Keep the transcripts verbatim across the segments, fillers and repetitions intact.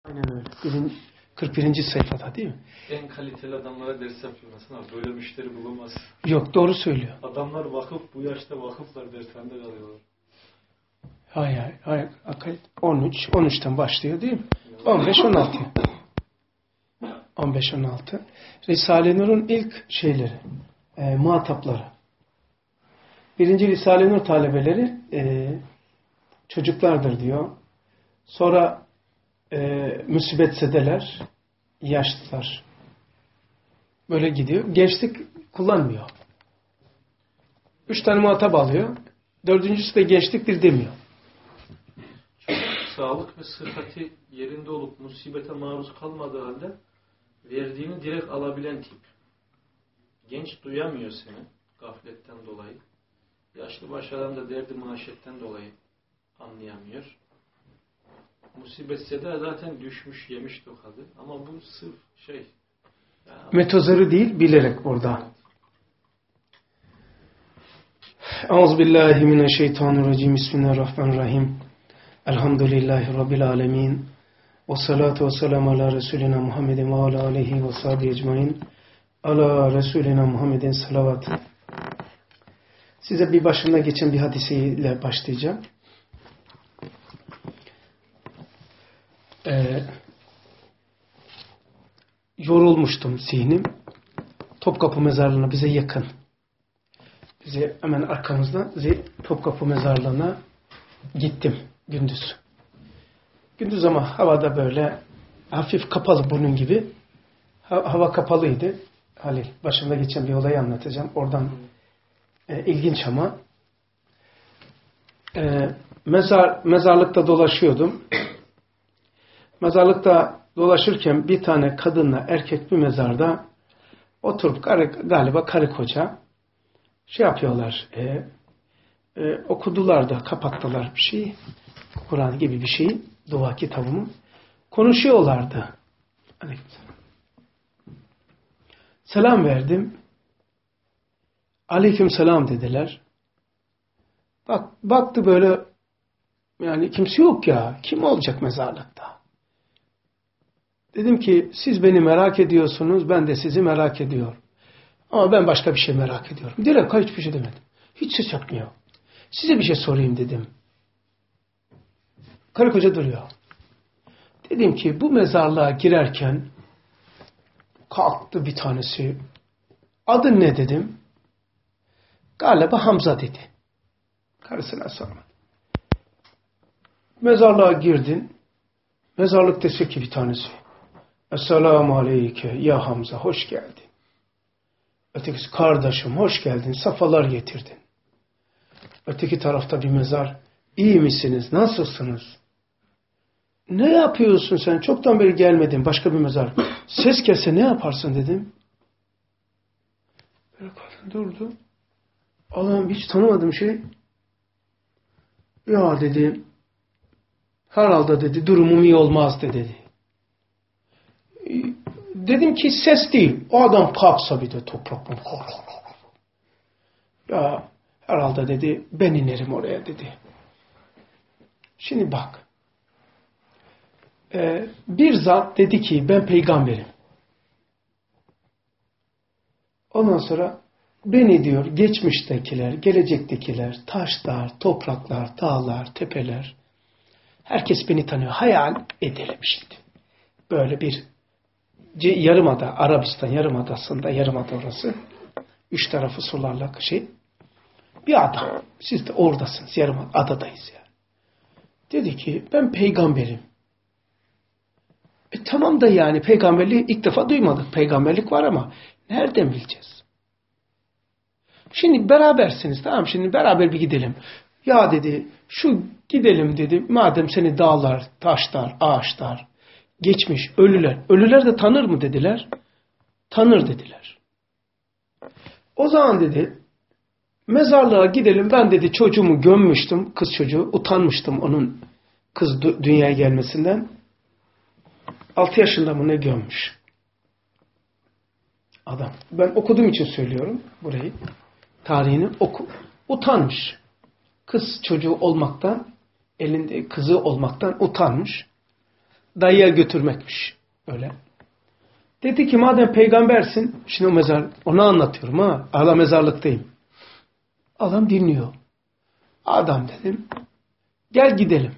Aynen öyle. Birin, kırk birinci sayfada değil mi? En kaliteli adamlara ders yapıyorsun abi. Böyle müşteri bulamaz. Yok, doğru söylüyor. Adamlar vakıf, bu yaşta vakıflar dershanede kalıyorlar. Hayır hayır. hayır. on üç, on üçten başlıyor değil mi? on beş on altı. on beş on altı. Risale-i Nur'un ilk şeyleri, e, muhatapları. Birinci Risale-i Nur talebeleri e, çocuklardır diyor. Sonra e, müsibetsedeler, yaşlılar. Böyle gidiyor. Gençlik kullanmıyor. Üç tane muhatap alıyor. Dördüncüsü de gençliktir demiyor. Sağlık ve sıhhati yerinde olup musibete maruz kalmadığı halde verdiğini direkt alabilen tip. Genç duyamıyor seni gafletten dolayı. Yaşlı baş adam da derdi maaşetten dolayı anlayamıyor. Musibetse de zaten düşmüş, yemiş tokadı. Ama bu sırf şey. Yani Metozarı değil, bilerek orada. Euzubillahimineşşeytanirracim. Bismillahirrahmanirrahim. Elhamdülillahi Rabbil alemin. Ve salatu ve selamu ala Resulina Muhammedin ve ala aleyhi ve sahibi ecmain. Ala Resulina Muhammedin salavat. Size bir başımdan geçen bir hadisiyle başlayacağım. Ee, yorulmuştum zihnim. Topkapı mezarlığına bize yakın. Bize hemen arkamızda Topkapı mezarlığına gittim gündüz. Gündüz ama havada böyle hafif kapalı bunun gibi. Ha, hava kapalıydı. Halil, başımda geçen bir olayı anlatacağım. Oradan e, ilginç ama e, mezar mezarlıkta dolaşıyordum. Mezarlıkta dolaşırken bir tane kadınla erkek bir mezarda oturup karı, galiba karı koca şey yapıyorlar. E, e, okudular da kapattılar bir şey. Kur'an gibi bir şey. Dua kitabımı. Konuşuyorlardı. Aleykümselam. Selam verdim. Aleykümselam dediler. Bak, baktı böyle, yani kimse yok ya. Kim olacak mezarlıkta? Dedim ki siz beni merak ediyorsunuz. Ben de sizi merak ediyorum. Ama ben başka bir şey merak ediyorum. Direkt hiçbir şey demedim. Hiç ses yapmıyor. Size bir şey sorayım dedim. Karı koca duruyor. Dedim ki bu mezarlığa girerken kalktı bir tanesi. Adın ne dedim. Galiba Hamza dedi. Karısına sormadı. Mezarlığa girdin. Mezarlık dese ki bir tanesi. Esselamu aleyke ya Hamza, hoş geldin. Ötekisi kardeşim hoş geldin, safalar getirdin. Öteki tarafta bir mezar. İyi misiniz, nasılsınız? Ne yapıyorsun sen? Çoktan beri gelmedin, başka bir mezar. Ses kesse ne yaparsın dedim. Böyle kadın durdu. Allah'ım hiç tanımadığım şey. Ya dedi, herhalde dedi, durumum iyi olmaz dedi. Dedim ki ses değil. O adam kalksa bir de topraktan. Ya herhalde dedi, ben inerim oraya dedi. Şimdi bak. Ee, bir zat dedi ki ben peygamberim. Ondan sonra beni diyor geçmiştekiler, gelecektekiler, taşlar, topraklar, dağlar, tepeler, herkes beni tanıyor. Hayal edelim şimdi. Böyle bir yarımada, Arabistan yarımadasında, yarımada orası, üç tarafı sularla şey, bir adam. Siz de oradasınız, yarımada, adadayız yani. Dedi ki ben peygamberim. E tamam da yani peygamberliği ilk defa duymadık. Peygamberlik var ama nereden bileceğiz? Şimdi berabersiniz, tamam, şimdi beraber bir gidelim. Ya dedi, şu gidelim dedi, madem seni dağlar, taşlar, ağaçlar, geçmiş, ölüler, ölüler de tanır mı dediler? Tanır dediler. O zaman dedi, mezarlığa gidelim, ben dedi çocuğumu gömmüştüm, kız çocuğu, utanmıştım onun kız dünyaya gelmesinden. altı yaşında mı ne gömmüş? Adam. Ben okuduğum için söylüyorum burayı. Tarihini oku. Utanmış. Kız çocuğu olmaktan, elinde kızı olmaktan utanmış. dayıya götürmekmiş. Öyle. Dedi ki madem peygambersin, şimdi o mezar, onu anlatıyorum ha. Hala mezarlıktayım. Adam dinliyor. Adam dedim, gel gidelim.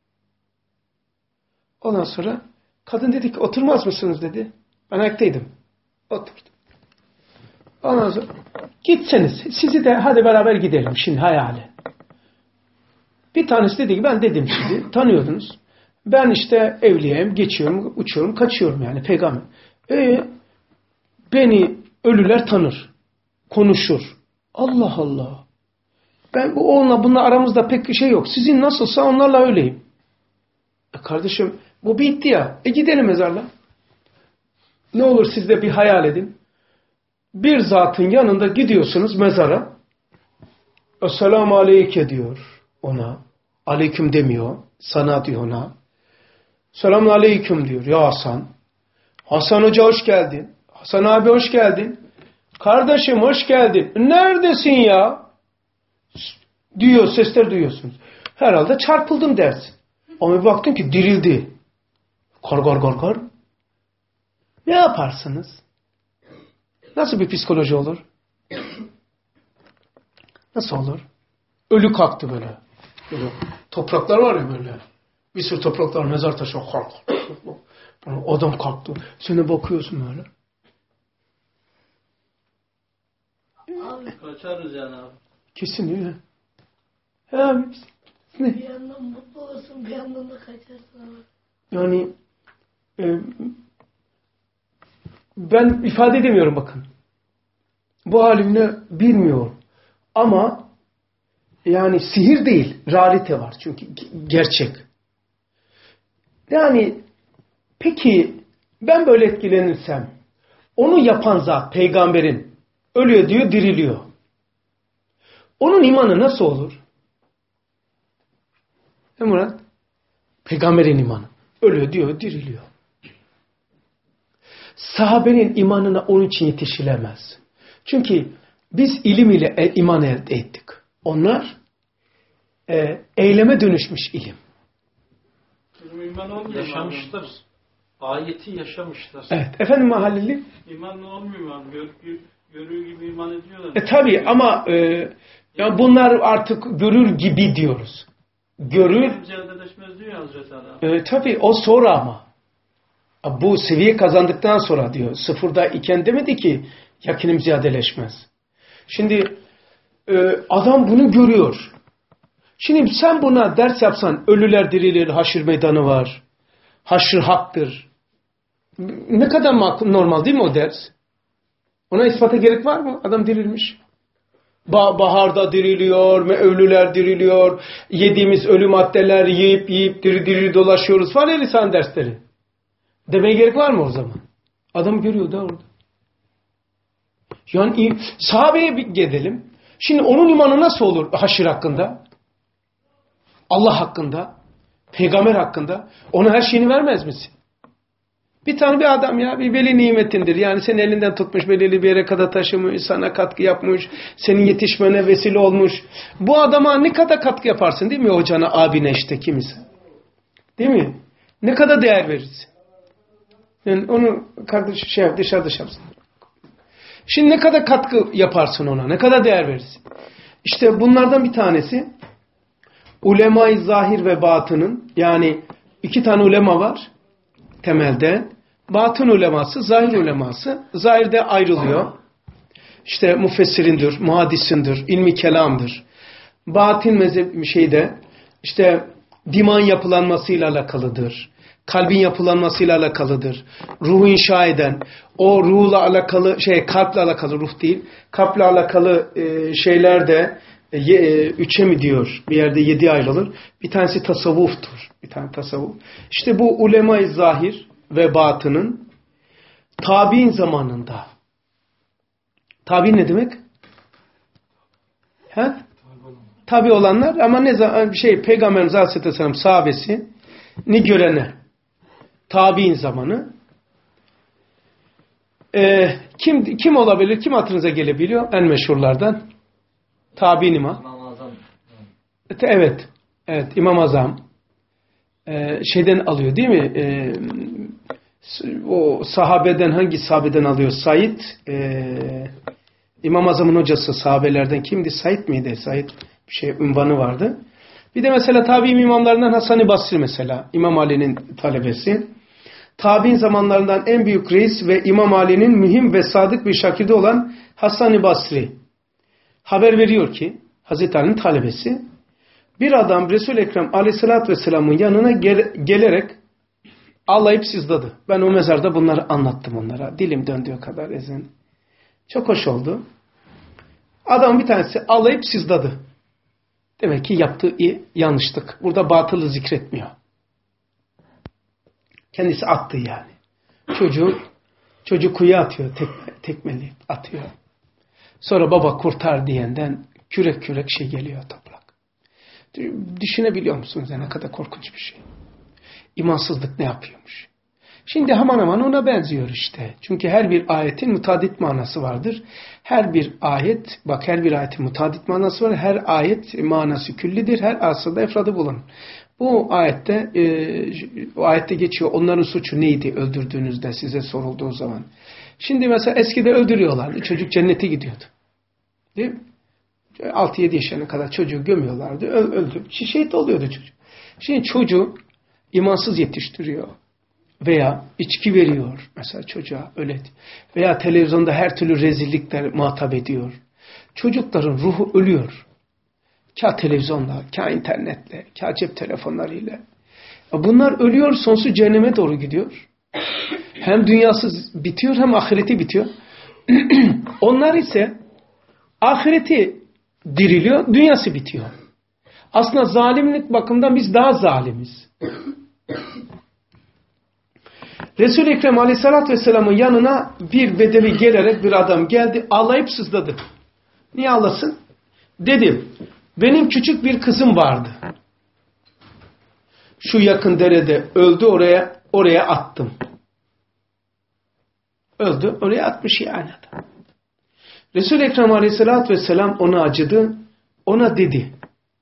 Ondan sonra kadın dedi ki oturmaz mısınız dedi. Ben ayaktaydım. Oturdum. Ondan sonra gitseniz sizi de hadi beraber gidelim şimdi hayali. Bir tanesi dedi ki ben dedim sizi tanıyordunuz. Ben işte evliyim, geçiyorum, uçuyorum, kaçıyorum yani peygamber. E, beni ölüler tanır, konuşur. Allah Allah. Ben bu onunla bununla aramızda pek bir şey yok. Sizin nasılsa onlarla öyleyim. E kardeşim bu bitti ya. E gidelim mezarla. Ne olur siz de bir hayal edin. Bir zatın yanında gidiyorsunuz mezara. Esselamu aleyke diyor ona. Aleyküm demiyor. Sana diyor ona. Selamun aleyküm diyor. Ya Hasan. Hasan Hoca hoş geldin. Hasan abi hoş geldin. Kardeşim hoş geldin. Neredesin ya? Diyor, sesler duyuyorsunuz. Herhalde çarpıldım dersin. Ama bir baktın ki dirildi. Kar gar gar gar. Ne yaparsınız? Nasıl bir psikoloji olur? Nasıl olur? Ölü kalktı böyle. Böyle topraklar var ya böyle. Bir sürü topraklar, mezar taşı. Adam kalktı. Sen bakıyorsun böyle. Abi kaçarız yani abi. Kesin öyle. Ha, ne? Bir yandan mutlu olursun, bir yandan da kaçarsın abi. Yani e, ben ifade edemiyorum bakın. Bu halimle bilmiyorum. Ama yani sihir değil, realite var. Çünkü gerçek. Yani peki ben böyle etkilenirsem onu yapan zat peygamberin ölüyor diyor, diriliyor. Onun imanı nasıl olur? Ne Murat? Peygamberin imanı. Ölüyor diyor, diriliyor. Sahabenin imanına onun için yetişilemez. Çünkü biz ilim ile e, iman elde ettik. Onlar e, eyleme dönüşmüş ilim. İman olmuyor. Yaşamışlar. Ayeti yaşamışlar. Evet. Efendim mahalleli? İman olmuyor abi. Gör, gör, görür gibi iman ediyorlar. E tabi ama e, ya bunlar artık görür gibi diyoruz. Görür. Cevdeleşmez diyor Hazreti Ali. E, tabi o sonra ama. Bu seviye kazandıktan sonra diyor. Sıfırda iken demedi ki yakinim ziyadeleşmez. Şimdi e, adam bunu görüyor. Şimdi sen buna ders yapsan ölüler dirilir, haşr meydanı var. Haşr haktır. Ne kadar normal değil mi o ders? Ona ispata gerek var mı? Adam dirilmiş. Ba baharda diriliyor, ölüler diriliyor. Yediğimiz ölü maddeler yiyip yiyip diri diri dolaşıyoruz. Var ya lisan dersleri. Demeye gerek var mı o zaman? Adam görüyor da orada. Yani sahabeye bir gidelim. Şimdi onun imanı nasıl olur haşir hakkında? Allah hakkında? Peygamber hakkında? Ona her şeyini vermez misin? Bir tane bir adam ya bir veli nimetindir. Yani senin elinden tutmuş, belirli bir yere kadar taşımış, sana katkı yapmış, senin yetişmene vesile olmuş. Bu adama ne kadar katkı yaparsın değil mi hocana, abine işte kimisi? Değil mi? Ne kadar değer verirsin? Yani onu kardeş şey yap, dışarıda şey yapsın. Şimdi ne kadar katkı yaparsın ona? Ne kadar değer verirsin? İşte bunlardan bir tanesi ulema-i zahir ve batının, yani iki tane ulema var temelde. Batın uleması, zahir uleması. Zahirde ayrılıyor. İşte müfessirindir, muhaddisindir, ilmi kelamdır. Batın mezhep şeyde işte diman yapılanmasıyla alakalıdır. Kalbin yapılanmasıyla alakalıdır. Ruhu inşa eden, o ruhla alakalı, şey kalple alakalı, ruh değil, kalple alakalı e, şeyler de e, üçe mi diyor? Bir yerde yedi ayrılır. Bir tanesi tasavvuftur. Bir tane tasavvuf. İşte bu ulema-i zahir ve batının tabi'in zamanında. Tabi ne demek? He? Tabi olanlar ama ne zaman şey Peygamberimiz Aleyhisselam sahabesi ni görene tabi'in zamanı. Ee, kim kim olabilir? Kim hatırınıza gelebiliyor? En meşhurlardan. Tabi'in imam. İmam Azam. Evet. Evet. İmam Azam. e, şeyden alıyor değil mi? E, o sahabeden hangi sahabeden alıyor? Said e, İmam Azam'ın hocası sahabelerden kimdi? Said miydi? Said bir şey ünvanı vardı. Bir de mesela tabi'in imamlarından Hasan-ı Basri mesela. İmam Ali'nin talebesi. Tabi'in zamanlarından en büyük reis ve İmam Ali'nin mühim ve sadık bir şakirdi olan Hasan-ı Basri. Haber veriyor ki Hazreti Ali'nin talebesi bir adam Resul-i Ekrem Aleyhisselatü Vesselam'ın yanına gel gelerek ağlayıp sızladı. Ben o mezarda bunları anlattım onlara. Dilim döndüğü kadar ezin. Çok hoş oldu. Adam bir tanesi ağlayıp sızladı. Demek ki yaptığı yanlışlık. Burada batılı zikretmiyor. Kendisi attı yani. Çocuğu, çocuk kuyuya atıyor. Tekme, tekmeli atıyor. Sonra baba kurtar diyenden kürek kürek şey geliyor toprak. Düşünebiliyor musunuz? Ne kadar korkunç bir şey. İmansızlık ne yapıyormuş? Şimdi hemen hemen ona benziyor işte. Çünkü her bir ayetin mutadit manası vardır. Her bir ayet, bak her bir ayetin mutadit manası var. Her ayet manası küllidir. Her asırda efradı bulunur. Bu ayette, e, o ayette geçiyor. Onların suçu neydi öldürdüğünüzde size sorulduğu zaman. Şimdi mesela eskide öldürüyorlardı. Çocuk cennete gidiyordu. Değil mi? altı yedi yaşına kadar çocuğu gömüyorlardı. Öldü. Şehit oluyordu çocuk. Şimdi çocuğu imansız yetiştiriyor. Veya içki veriyor mesela çocuğa öyle. Veya televizyonda her türlü rezillikler muhatap ediyor. Çocukların ruhu ölüyor. Kâ televizyonla, kâ internetle, kâ cep telefonlarıyla. Bunlar ölüyor, sonsuz cehenneme doğru gidiyor. Hem dünyası bitiyor hem ahireti bitiyor. Onlar ise ahireti diriliyor, dünyası bitiyor. Aslında zalimlik bakımından biz daha zalimiz. Resul-i Ekrem Aleyhisselatü Vesselam'ın yanına bir bedevi gelerek bir adam geldi, ağlayıp sızladı. Niye ağlasın? Dedim, benim küçük bir kızım vardı. Şu yakın derede öldü, oraya oraya attım. Öldü, oraya atmış yani adam. Resul-i Ekrem Aleyhisselatü Vesselam ona acıdı, ona dedi.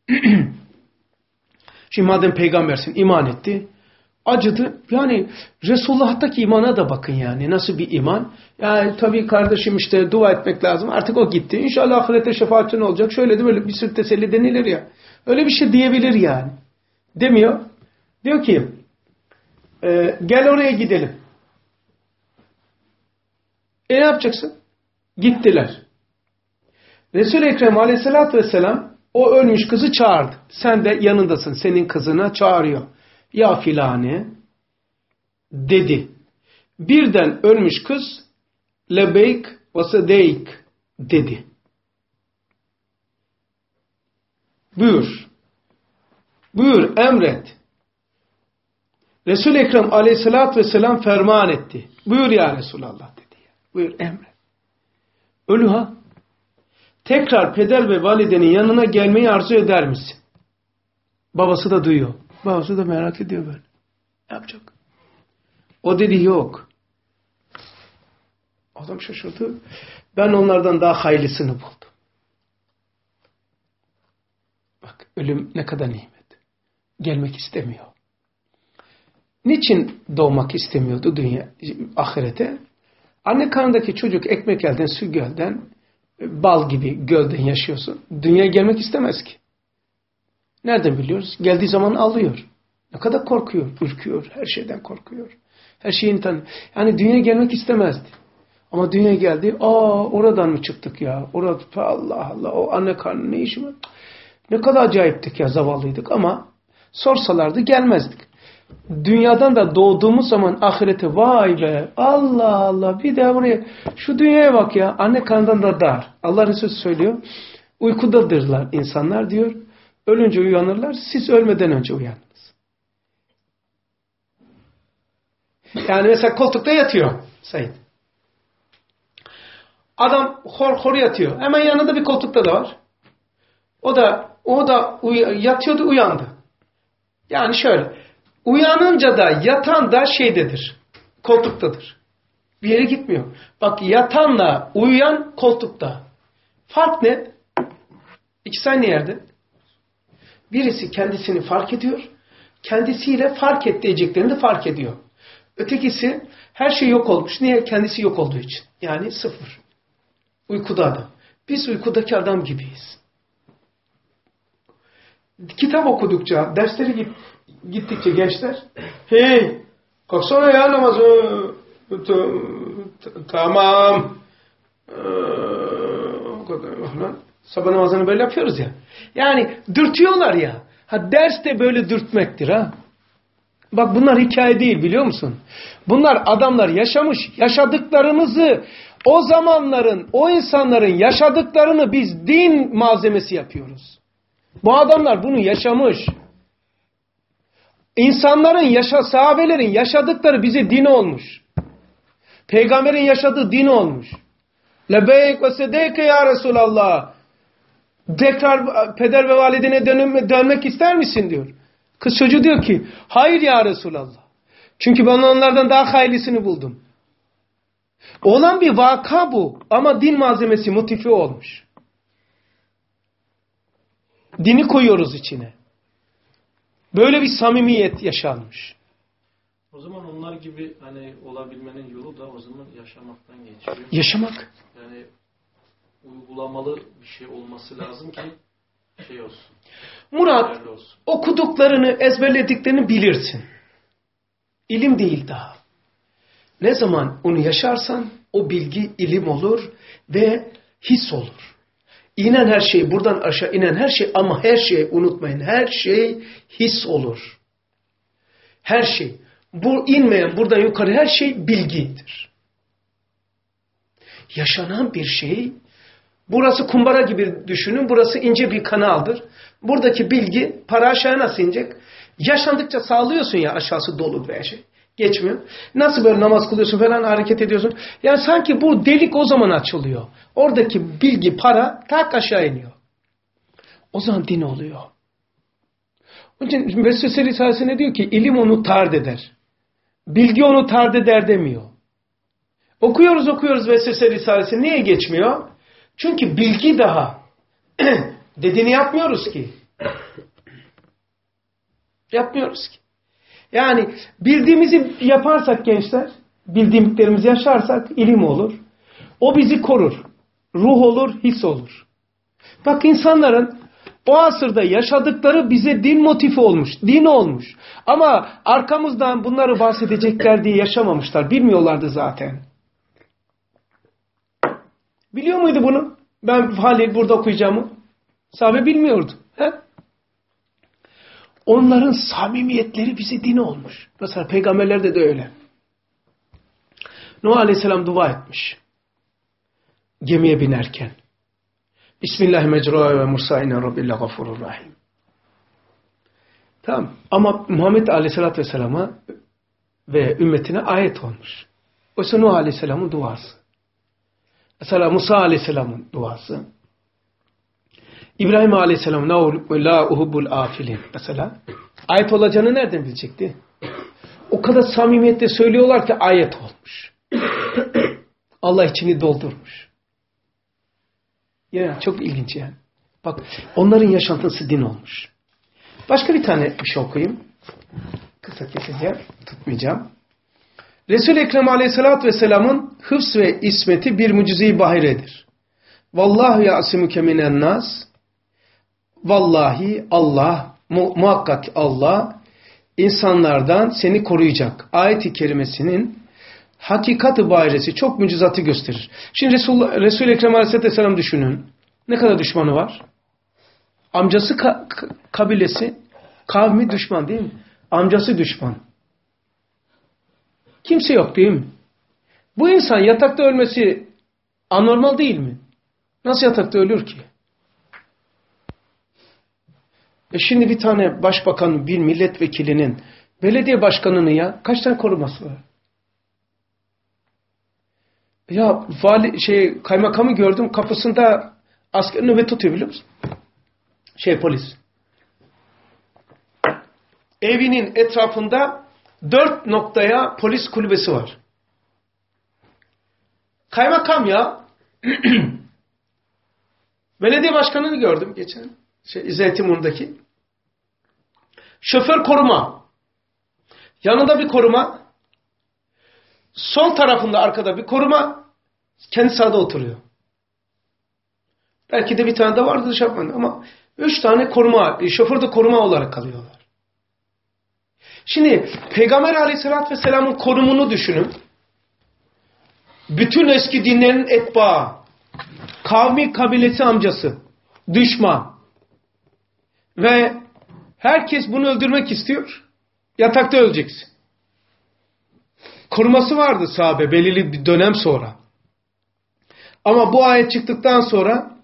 Şimdi madem peygambersin, iman etti. Acıdı. Yani Resulullah'taki imana da bakın yani. Nasıl bir iman? Yani tabii kardeşim işte dua etmek lazım. Artık o gitti. İnşallah ahirete şefaatin olacak. Şöyle de böyle bir sürü teselli denilir ya. Öyle bir şey diyebilir yani. Demiyor. Diyor ki e, gel oraya gidelim. E ne yapacaksın? Gittiler. Resul-i Ekrem Aleyhisselatü Vesselam o ölmüş kızı çağırdı. Sen de yanındasın. Senin kızına çağırıyor. Ya filani dedi. Birden ölmüş kız lebeyk ve sedeyk dedi. Buyur. Buyur emret. Resul-i Ekrem Aleyhisselatü Vesselam ferman etti. Buyur ya Resulallah dedi. Buyur emret. Ölü ha. Tekrar peder ve validenin yanına gelmeyi arzu eder misin? Babası da duyuyor. Babası da merak ediyor böyle. Ne yapacak? O dedi yok. Adam şaşırdı. Ben onlardan daha hayırlısını buldum. Bak ölüm ne kadar nimet. Gelmek istemiyor. Niçin doğmak istemiyordu dünya, ahirete? Anne karnındaki çocuk ekmek elden, su gölden, bal gibi gölden yaşıyorsun. Dünyaya gelmek istemez ki. Nereden biliyoruz? Geldiği zaman alıyor. Ne kadar korkuyor, ürküyor, her şeyden korkuyor. Her şeyin tanı. Yani dünyaya gelmek istemezdi. Ama dünyaya geldi, aa oradan mı çıktık ya? Orada Allah Allah, o anne karnı ne işi var? Ne kadar acayiptik ya, zavallıydık ama sorsalardı gelmezdik. Dünyadan da doğduğumuz zaman ahirete vay be, Allah Allah, bir de buraya, şu dünyaya bak ya, anne karnından da dar. Allah Resulü söylüyor, uykudadırlar insanlar diyor. Ölünce uyanırlar, siz ölmeden önce uyandınız. Yani mesela koltukta yatıyor Said. Adam hor hor yatıyor. Hemen yanında bir koltukta da var. O da o da uy- yatıyordu, uyandı. Yani şöyle, uyanınca da yatan da şeydedir. Koltuktadır. Bir yere gitmiyor. Bak yatanla uyuyan koltukta. Fark ne? İkisi aynı yerde. Birisi kendisini fark ediyor. kendisiyle fark edeceklerini de fark ediyor. Ötekisi her şey yok olmuş. Niye? Kendisi yok olduğu için. Yani sıfır. Uykuda adam. Biz uykudaki adam gibiyiz. Kitap okudukça, dersleri git, gittikçe gençler, hey, kalksana ya namazı. Tamam. Sabah namazını böyle yapıyoruz ya. Yani dürtüyorlar ya. Ha, ders de böyle dürtmektir ha. Bak bunlar hikaye değil, biliyor musun? Bunlar adamlar yaşamış, yaşadıklarımızı, o zamanların, o insanların yaşadıklarını biz din malzemesi yapıyoruz. Bu adamlar bunu yaşamış. İnsanların, yaşa, sahabelerin yaşadıkları bize din olmuş. Peygamberin yaşadığı din olmuş. Lebeyk ve sedeyke ya Resulallah. Tekrar peder ve validene dönüm, dönmek ister misin diyor. Kız çocuğu diyor ki hayır ya Resulallah. Çünkü ben onlardan daha hayırlısını buldum. Olan bir vaka bu. Ama din malzemesi, motifi olmuş. Dini koyuyoruz içine. Böyle bir samimiyet yaşanmış. O zaman onlar gibi hani olabilmenin yolu da o zaman yaşamaktan geçiyor. Yaşamak. Yani uygulamalı bir şey olması lazım ki şey olsun. Murat, olsun. Okuduklarını, ezberlediklerini bilirsin. İlim değil daha. Ne zaman onu yaşarsan o bilgi ilim olur ve his olur. İnen her şey, buradan aşağı inen her şey, ama her şey, unutmayın, her şey his olur. Her şey. Bu inmeyen, buradan yukarı her şey bilgidir. Yaşanan bir şey, burası kumbara gibi düşünün, burası ince bir kanaldır. Buradaki bilgi para aşağıya nasıl inecek? Yaşandıkça sağlıyorsun ya, aşağısı dolu veya şey. Geçmiyor. Nasıl böyle namaz kılıyorsun falan, hareket ediyorsun. Yani sanki bu delik o zaman açılıyor. Oradaki bilgi, para tak aşağı iniyor. O zaman din oluyor. Onun için Vesvese Risalesi'ne diyor ki ilim onu tard eder. Bilgi onu tard eder demiyor. Okuyoruz okuyoruz Vesvese Risalesi'ni. Niye geçmiyor? Çünkü bilgi daha. Dediğini yapmıyoruz ki. Yapmıyoruz ki. Yani bildiğimizi yaparsak gençler, bildiğimlerimizi yaşarsak ilim olur. O bizi korur. Ruh olur, his olur. Bak insanların o asırda yaşadıkları bize din motifi olmuş, din olmuş. Ama arkamızdan bunları bahsedecekler diye yaşamamışlar. Bilmiyorlardı zaten. Biliyor muydu bunu? Ben Halil burada okuyacağımı. Sahabe bilmiyordu. He? Onların samimiyetleri bize din olmuş. Mesela peygamberlerde de öyle. Nuh Aleyhisselam dua etmiş. Gemiye binerken. Bismillahirrahmanirrahim ve mursa'ine rabbil gafurur rahim. Tamam. Ama Muhammed Aleyhisselatü Vesselam'a ve ümmetine ayet olmuş. Oysa Nuh Aleyhisselam'ın duası. Mesela Musa Aleyhisselam'ın duası. İbrahim Aleyhisselam la uhubbul afilin mesela. Ayet olacağını nereden bilecekti? O kadar samimiyetle söylüyorlar ki ayet olmuş. Allah içini doldurmuş. Ya çok ilginç yani. Bak onların yaşantısı din olmuş. Başka bir tane bir şey okuyayım. Kısa keseceğim. Tutmayacağım. Resul-i Ekrem Aleyhisselatü Vesselam'ın hıfz ve ismeti bir mucize-i bahiredir. Vallahu ya'simuke minen nas. Vallahi Allah, mu muhakkak Allah insanlardan seni koruyacak. Ayet-i kerimesinin hakikat-ı bahiresi çok mucizatı gösterir. Şimdi Resul-i Resul Ekrem Aleyhisselatü Vesselam düşünün. Ne kadar düşmanı var? Amcası ka kabilesi, kavmi düşman değil mi? Amcası düşman. Kimse yok değil mi? Bu insan yatakta ölmesi anormal değil mi? Nasıl yatakta ölür ki? E şimdi bir tane başbakanın, bir milletvekilinin, belediye başkanının ya kaç tane koruması var? Ya vali, şey, kaymakamı gördüm, kapısında asker nöbet tutuyor biliyor musun? Şey polis. Evinin etrafında dört noktaya polis kulübesi var. Kaymakam ya. Belediye başkanını gördüm geçen. Şey, Zeytinburnu'ndaki. Şoför koruma. Yanında bir koruma. Sol tarafında arkada bir koruma. Kendi sağda oturuyor. Belki de bir tane de vardı dışarıdan ama üç tane koruma, şoför de koruma olarak kalıyorlar. Şimdi Peygamber Aleyhisselatü Vesselam'ın konumunu düşünün. Bütün eski dinlerin etbaı, kavmi kabilesi amcası, düşman ve herkes bunu öldürmek istiyor. Yatakta öleceksin. Koruması vardı sahabe belirli bir dönem sonra. Ama bu ayet çıktıktan sonra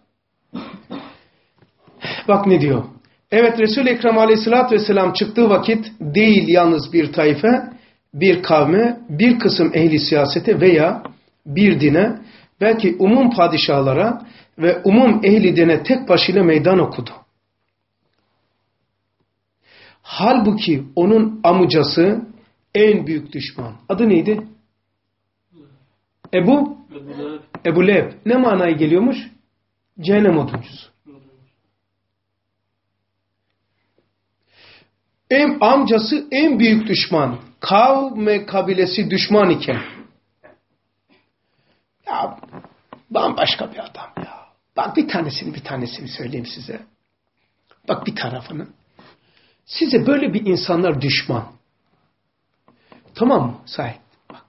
bak ne diyor. Evet, Resul-i Ekrem Aleyhisselatü Vesselam çıktığı vakit değil yalnız bir taife, bir kavme, bir kısım ehli siyasete veya bir dine, belki umum padişahlara ve umum ehli dine tek başıyla meydan okudu. Halbuki onun amcası en büyük düşman. Adı neydi? Ebu? Ebu Leheb. Ne manaya geliyormuş? Cehennem oduncusu. En, amcası en büyük düşman. Kavme kabilesi düşman iken. Ya bambaşka bir adam ya. Bak bir tanesini bir tanesini söyleyeyim size. Bak bir tarafını. Size böyle bir insanlar düşman. Tamam mı? Sahip. Bak.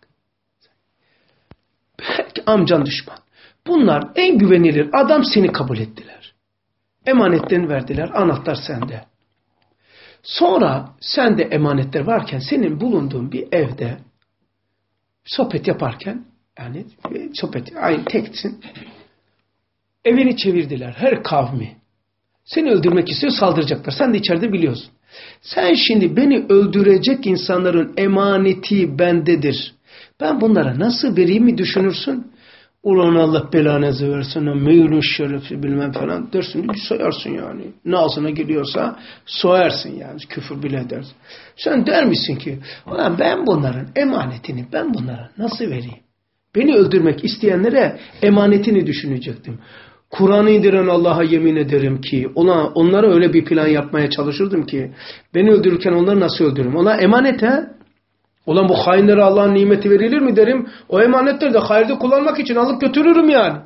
Belki amcan düşman. Bunlar en güvenilir adam, seni kabul ettiler. Emanetlerini verdiler. Anahtar sende. Sonra sende emanetler varken senin bulunduğun bir evde sohbet yaparken yani sohbet aynı teksin. Evini çevirdiler. Her kavmi. Seni öldürmek istiyor, saldıracaklar. Sen de içeride biliyorsun. Sen şimdi beni öldürecek insanların emaneti bendedir. Ben bunlara nasıl vereyim mi düşünürsün? Ulan Allah belanızı versin. Meylül şerefi bilmem falan dersin. Bir soyarsın yani. Ne ağzına geliyorsa soyarsın yani. Küfür bile edersin. Sen der misin ki ulan ben bunların emanetini ben bunlara nasıl vereyim? Beni öldürmek isteyenlere emanetini düşünecektim. Kur'an'ı indiren Allah'a yemin ederim ki ona, onlara öyle bir plan yapmaya çalışırdım ki beni öldürürken onları nasıl öldürürüm? Ona emanet he? Ulan bu hainlere Allah'ın nimeti verilir mi derim. O emanetleri de hayırda kullanmak için alıp götürürüm yani.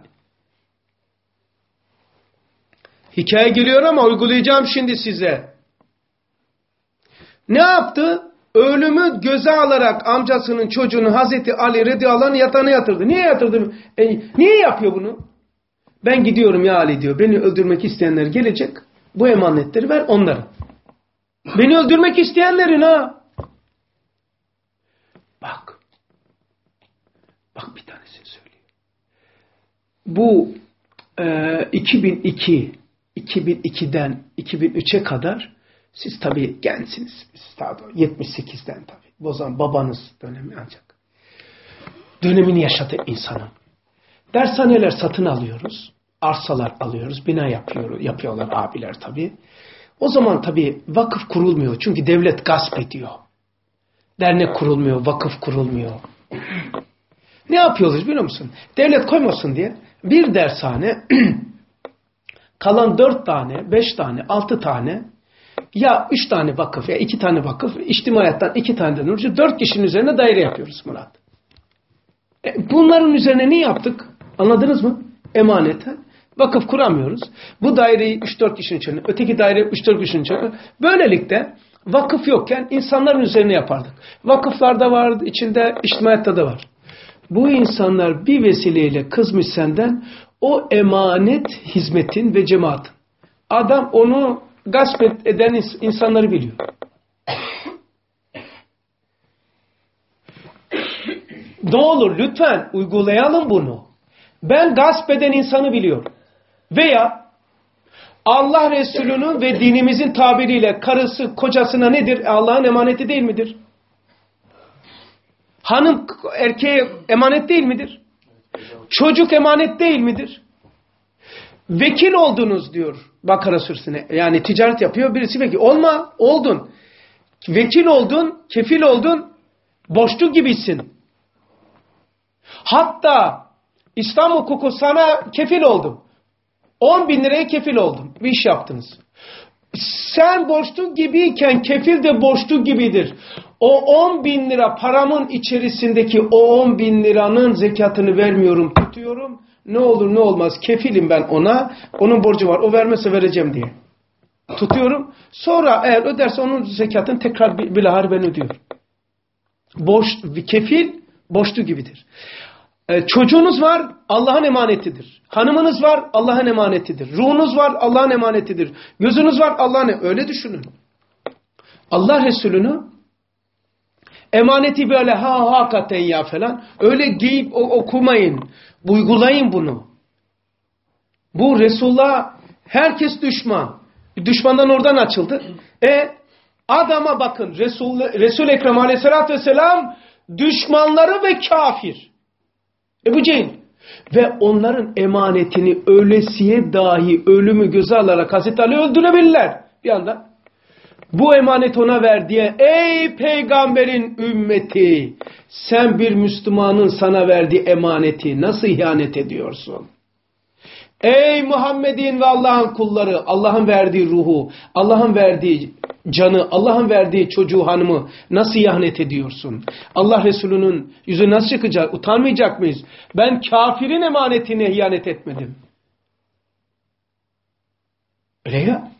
Hikaye geliyor ama uygulayacağım şimdi size. Ne yaptı? Ölümü göze alarak amcasının çocuğunu Hazreti Ali radıyallahu anh yatağına yatırdı. Niye yatırdı? E, niye yapıyor bunu? Ben gidiyorum ya Ali diyor. Beni öldürmek isteyenler gelecek. Bu emanetleri ver onlara. Beni öldürmek isteyenlerin ha. Bak. Bak bir tanesini söyleyeyim. Bu e, iki bin iki iki bin ikiden iki bin üçe kadar siz tabii gençsiniz. yetmiş sekizden tabii. O zaman babanız dönemi ancak. Dönemini yaşadı insanın. Dershaneler satın alıyoruz. Arsalar alıyoruz. Bina yapıyor, yapıyorlar abiler tabii. O zaman tabii vakıf kurulmuyor. Çünkü devlet gasp ediyor. Dernek kurulmuyor, vakıf kurulmuyor. Ne yapıyoruz biliyor musun? Devlet koymasın diye bir dershane kalan dört tane, beş tane, altı tane ya üç tane vakıf ya iki tane vakıf, içtimaiyattan iki tane de nurcu, dört kişinin üzerine daire yapıyoruz Murat. E, bunların üzerine ne yaptık? Anladınız mı? Emanete. Vakıf kuramıyoruz. Bu daireyi üç dört kişinin içine, öteki daire üç dört kişinin içine. Böylelikle vakıf yokken insanların üzerine yapardık. Vakıflarda vardı, içinde içtimaiyatta da var. Bu insanlar bir vesileyle kızmış senden o emanet hizmetin ve cemaatin. Adam onu gasp eden insanları biliyor. Ne olur lütfen uygulayalım bunu. Ben gasp eden insanı biliyorum. Veya Allah Resulü'nün ve dinimizin tabiriyle karısı kocasına nedir? Allah'ın emaneti değil midir? Hanım erkeğe emanet değil midir? Çocuk emanet değil midir? Vekil oldunuz diyor Bakara Suresi'ne. Yani ticaret yapıyor birisi vekil. Olma, oldun. Vekil oldun, kefil oldun, borçlu gibisin. Hatta İslam hukuku sana kefil oldum. on bin liraya kefil oldum. Bir iş yaptınız. Sen borçlu gibiyken kefil de borçlu gibidir. O on bin lira paramın içerisindeki o on bin liranın zekatını vermiyorum, tutuyorum. Ne olur ne olmaz kefilim ben ona. Onun borcu var. O vermezse vereceğim diye. Tutuyorum. Sonra eğer öderse onun zekatını tekrar bilahar ben ödüyorum. Borç, kefil borçlu gibidir. Ee, çocuğunuz var, Allah'ın emanetidir. Hanımınız var, Allah'ın emanetidir. Ruhunuz var, Allah'ın emanetidir. Gözünüz var, Allah'ın emanetidir. Öyle düşünün. Allah Resulü'nü emaneti böyle ha hakikaten ya falan öyle giyip okumayın. Uygulayın bunu. Bu Resulullah herkes düşman. Düşmandan oradan açıldı. E adama bakın Resul, Resul Ekrem Aleyhisselatü Vesselam düşmanları ve kafir. Ebu Cehil. Ve onların emanetini ölesiye dahi ölümü göze alarak Hazreti Ali öldürebilirler. Bir anda. Bu emanet ona ver diye ey peygamberin ümmeti sen bir Müslümanın sana verdiği emaneti nasıl ihanet ediyorsun? Ey Muhammed'in ve Allah'ın kulları Allah'ın verdiği ruhu, Allah'ın verdiği canı, Allah'ın verdiği çocuğu hanımı nasıl ihanet ediyorsun? Allah Resulü'nün yüzü nasıl çıkacak? Utanmayacak mıyız? Ben kafirin emanetine ihanet etmedim. Öyle ya.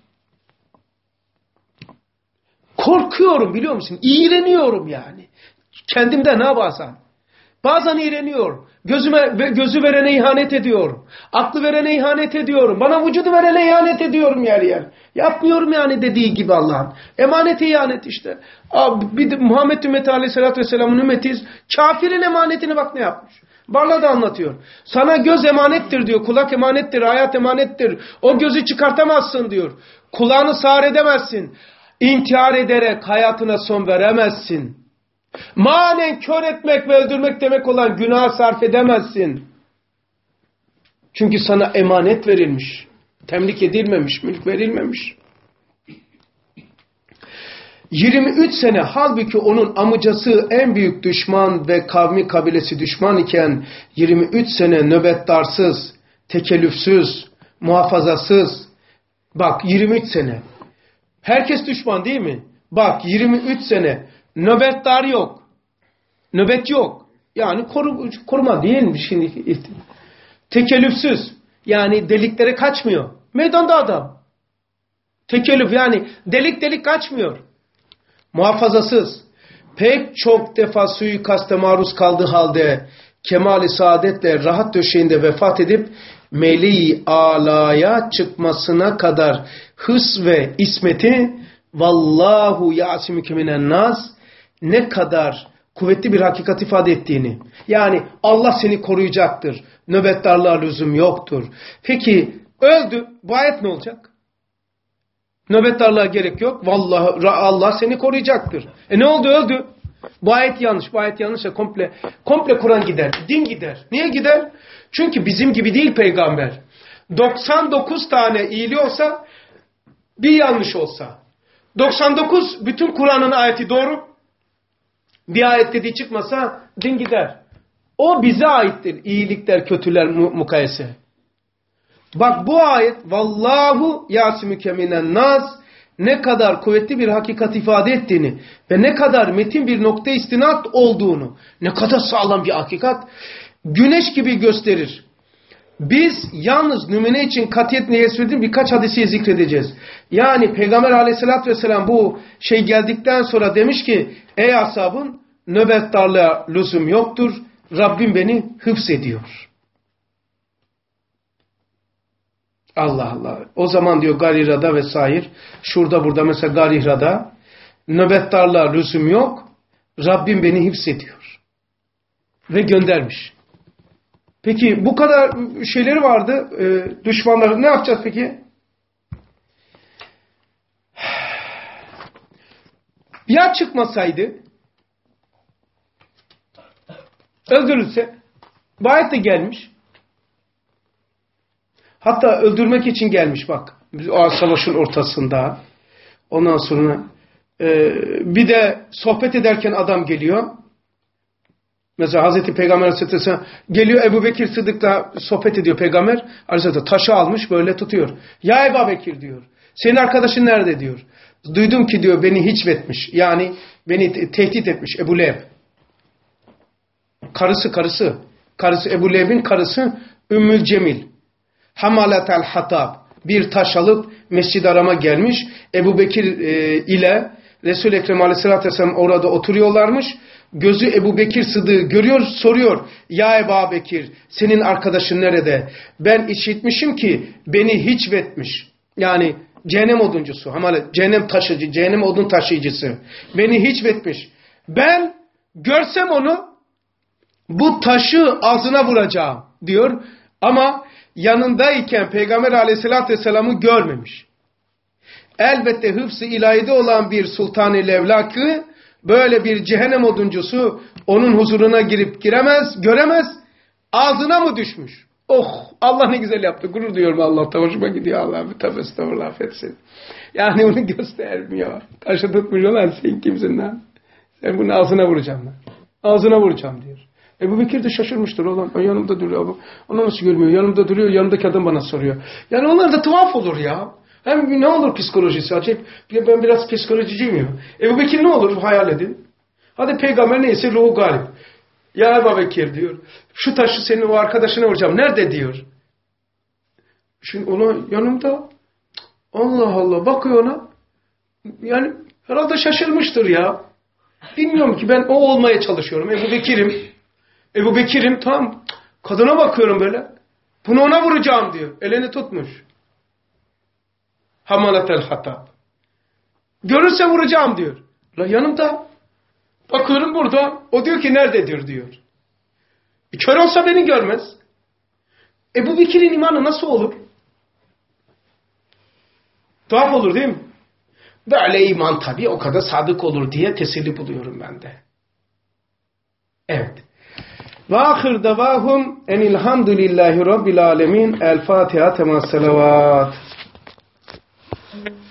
Korkuyorum biliyor musun? İğreniyorum yani. Kendimden ha bazen. Bazen iğreniyor. Gözüme, gözü verene ihanet ediyorum. Aklı verene ihanet ediyorum. Bana vücudu verene ihanet ediyorum yer yer. Yapmıyorum yani dediği gibi Allah'ın. Emanete ihanet işte. Abi, bir de Muhammed ümmeti Aleyhisselatü Vesselam'ın ümmetiyiz. Kafirin emanetini bak ne yapmış. Barla da anlatıyor. Sana göz emanettir diyor. Kulak emanettir. Hayat emanettir. O gözü çıkartamazsın diyor. Kulağını sağır edemezsin. İntihar ederek hayatına son veremezsin. Manen kör etmek ve öldürmek demek olan günah sarf edemezsin. Çünkü sana emanet verilmiş. Temlik edilmemiş, mülk verilmemiş. yirmi üç sene halbuki onun amcası en büyük düşman ve kavmi kabilesi düşman iken yirmi üç sene nöbetdarsız, tekellüfsüz, muhafazasız. Bak yirmi üç sene. Herkes düşman değil mi? Bak yirmi üç sene nöbetdar yok. Nöbet yok. Yani koru, koruma değil mi şimdi? Tekellüfsüz. Yani deliklere kaçmıyor. Meydanda adam. Tekellüf yani delik delik kaçmıyor. Muhafazasız. Pek çok defa suikaste maruz kaldığı halde kemali saadetle rahat döşeğinde vefat edip meleği alaya çıkmasına kadar hırs ve ismeti vallahu yasimüke minen nas ne kadar kuvvetli bir hakikat ifade ettiğini. Yani Allah seni koruyacaktır. Nöbetdarlığa lüzum yoktur. Peki öldü. Bu ayet ne olacak? Nöbetdarlığa gerek yok. Vallahi Allah seni koruyacaktır. E ne oldu? Öldü. Bu ayet yanlış. Bu ayet yanlışsa komple komple Kur'an gider. Din gider. Niye gider? Çünkü bizim gibi değil peygamber. doksan dokuz tane iyiliği olsa bir yanlış olsa. doksan dokuz bütün Kur'an'ın ayeti doğru. Bir ayet dediği çıkmasa din gider. O bize aittir. İyilikler, kötüler mukayese. Bak bu ayet vallahu yasimüke minen nas ne kadar kuvvetli bir hakikat ifade ettiğini ve ne kadar metin bir nokta istinat olduğunu, ne kadar sağlam bir hakikat güneş gibi gösterir. Biz yalnız numune için katiyet niyesvedin birkaç hadisi zikredeceğiz. Yani Peygamber Aleyhisselatü Vesselam bu şey geldikten sonra demiş ki ey ashabın nöbetdarlığa lüzum yoktur. Rabbim beni hıfzediyor. Allah Allah. O zaman diyor Garira'da vesaire şurada burada mesela Garira'da nöbetdarlığa lüzum yok. Rabbim beni hıfzediyor. Ve göndermiş. Peki bu kadar şeyleri vardı. E, düşmanları ne yapacağız peki? Ya çıkmasaydı öldürülse bu ayet de gelmiş. Hatta öldürmek için gelmiş bak. O savaşın ortasında. Ondan sonra e, bir de sohbet ederken adam geliyor. Mesela Hazreti Peygamber Aleyhisselam geliyor Ebu Bekir Sıddık'la sohbet ediyor Peygamber Aleyhisselam. Taşı almış böyle tutuyor. Ya Ebu Bekir diyor. Senin arkadaşın nerede diyor. Duydum ki diyor beni hicvetmiş. Yani beni te- tehdit etmiş Ebu Leheb. Karısı karısı. Karısı Ebu Leheb'in karısı Ümmül Cemil. Hamalatel Hatab. Bir taş alıp Mescid-i Haram'a gelmiş. Ebu Bekir e, ile Resul-i Ekrem Aleyhisselatü Vesselam orada oturuyorlarmış. Gözü Ebu Bekir Sıdık'ı görüyor, soruyor. Ya Ebu Bekir, senin arkadaşın nerede? Ben işitmişim ki beni hicvetmiş. Yani cehennem oduncusu, hamale, cehennem taşıyıcı, cehennem odun taşıyıcısı. Beni hicvetmiş. Ben görsem onu bu taşı ağzına vuracağım diyor. Ama yanındayken Peygamber Aleyhisselatü Vesselam'ı görmemiş. Elbette hıfz-ı ilahide olan bir sultan-ı levlakı, böyle bir cehennem oduncusu onun huzuruna girip giremez, göremez, ağzına mı düşmüş? Oh, Allah ne güzel yaptı, gurur duyuyorum Allah'ta, hoşuma gidiyor Allah'ım, tabi estağfurullah affetsin. Yani onu göstermiyor. Taşı tutmuş olan sen kimsin lan? Sen bunun ağzına vuracağım lan. Ağzına vuracağım diyor. Ebu Bekir de şaşırmıştır oğlum. O yanımda duruyor. Onu nasıl görmüyor? Yanımda duruyor. Yanımdaki adam bana soruyor. Yani onlar da tuhaf olur ya. Hem ne olur psikolojisi? Acayip. Ben biraz psikolojiciyim ya. Ebu Bekir ne olur? Hayal edin. Hadi peygamber neyse ruhu galip. Ya Ebu Bekir diyor. Şu taşı senin o arkadaşına vuracağım. Nerede diyor. Şimdi ona yanımda. Allah Allah. Bakıyor ona. Yani herhalde şaşırmıştır ya. Bilmiyorum ki ben o olmaya çalışıyorum. Ebu Bekir'im. Ebu Bekir'im tam kadına bakıyorum böyle. Bunu ona vuracağım diyor. Elini tutmuş. Hamalatel Hatab. Görürse vuracağım diyor. La yanımda. Bakıyorum burada. O diyor ki nerede diyor diyor. E, kör olsa beni görmez. Ebu Bekir'in imanı nasıl olur? Tuhaf olur değil mi? Böyle iman tabii o kadar sadık olur diye teselli buluyorum ben de. Evet. Ve ahir davahum enilhamdülillahi rabbil alemin. El Fatiha temas salavat.